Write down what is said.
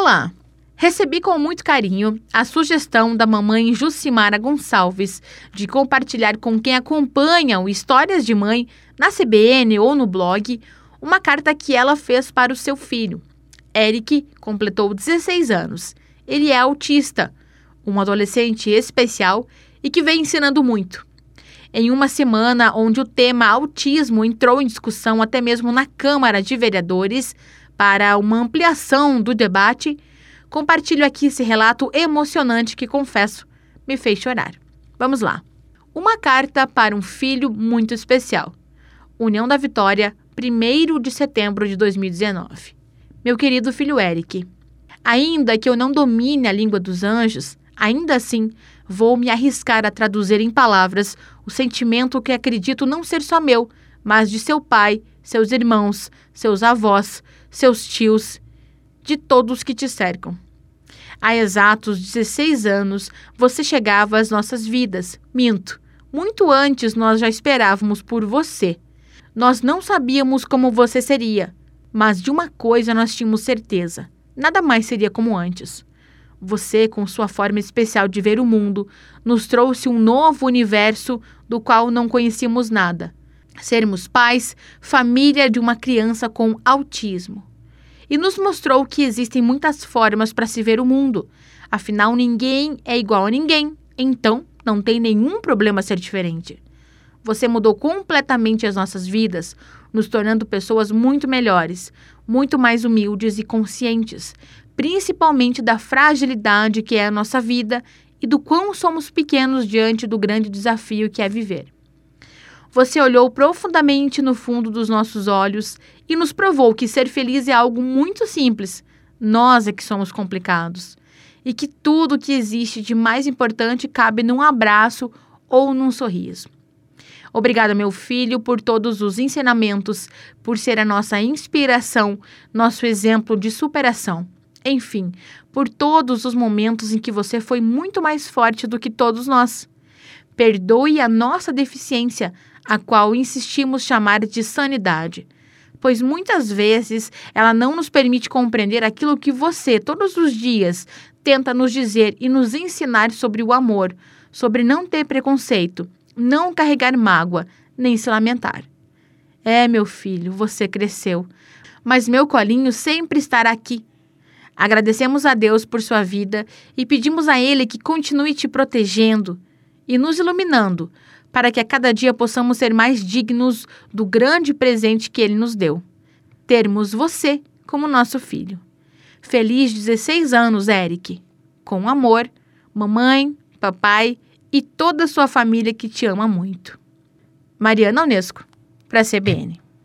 Olá! Recebi com muito carinho a sugestão da mamãe Jucimara Gonçalves de compartilhar com quem acompanha o Histórias de Mãe na CBN ou no blog uma carta que ela fez para o seu filho. Eric completou 16 anos. Ele é autista, um adolescente especial e que vem ensinando muito. Em uma semana onde o tema autismo entrou em discussão até mesmo na Câmara de Vereadores para uma ampliação do debate, compartilho aqui esse relato emocionante que, confesso, me fez chorar. Vamos lá. Uma carta para um filho muito especial. União da Vitória, 1º de setembro de 2019. Meu querido filho Eric, ainda que eu não domine a língua dos anjos, ainda assim vou me arriscar a traduzir em palavras o sentimento que acredito não ser só meu, mas de seu pai, seus irmãos, seus avós, seus tios, de todos que te cercam. Há exatos 16 anos, você chegava às nossas vidas. Minto, muito antes nós já esperávamos por você. Nós não sabíamos como você seria, mas de uma coisa nós tínhamos certeza. Nada mais seria como antes. Você, com sua forma especial de ver o mundo, nos trouxe um novo universo do qual não conhecíamos nada. Sermos pais, família de uma criança com autismo. E nos mostrou que existem muitas formas para se ver o mundo. Afinal, ninguém é igual a ninguém, então não tem nenhum problema ser diferente. Você mudou completamente as nossas vidas, nos tornando pessoas muito melhores, muito mais humildes e conscientes, principalmente da fragilidade que é a nossa vida e do quão somos pequenos diante do grande desafio que é viver. Você olhou profundamente no fundo dos nossos olhos e nos provou que ser feliz é algo muito simples. Nós é que somos complicados. E que tudo que existe de mais importante cabe num abraço ou num sorriso. Obrigada, meu filho, por todos os ensinamentos, por ser a nossa inspiração, nosso exemplo de superação. Enfim, por todos os momentos em que você foi muito mais forte do que todos nós. Perdoe a nossa deficiência, a qual insistimos chamar de sanidade, pois muitas vezes ela não nos permite compreender aquilo que você, todos os dias, tenta nos dizer e nos ensinar sobre o amor, sobre não ter preconceito, não carregar mágoa, nem se lamentar. Meu filho, você cresceu, mas meu colinho sempre estará aqui. Agradecemos a Deus por sua vida e pedimos a Ele que continue te protegendo e nos iluminando, para que a cada dia possamos ser mais dignos do grande presente que Ele nos deu. Termos você como nosso filho. Feliz 16 anos, Eric. Com amor, mamãe, papai e toda a sua família que te ama muito. Mariana Onesco, para a CBN.